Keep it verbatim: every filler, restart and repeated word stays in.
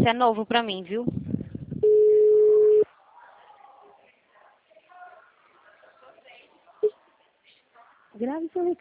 isso é novo pra mim, viu? Grave seu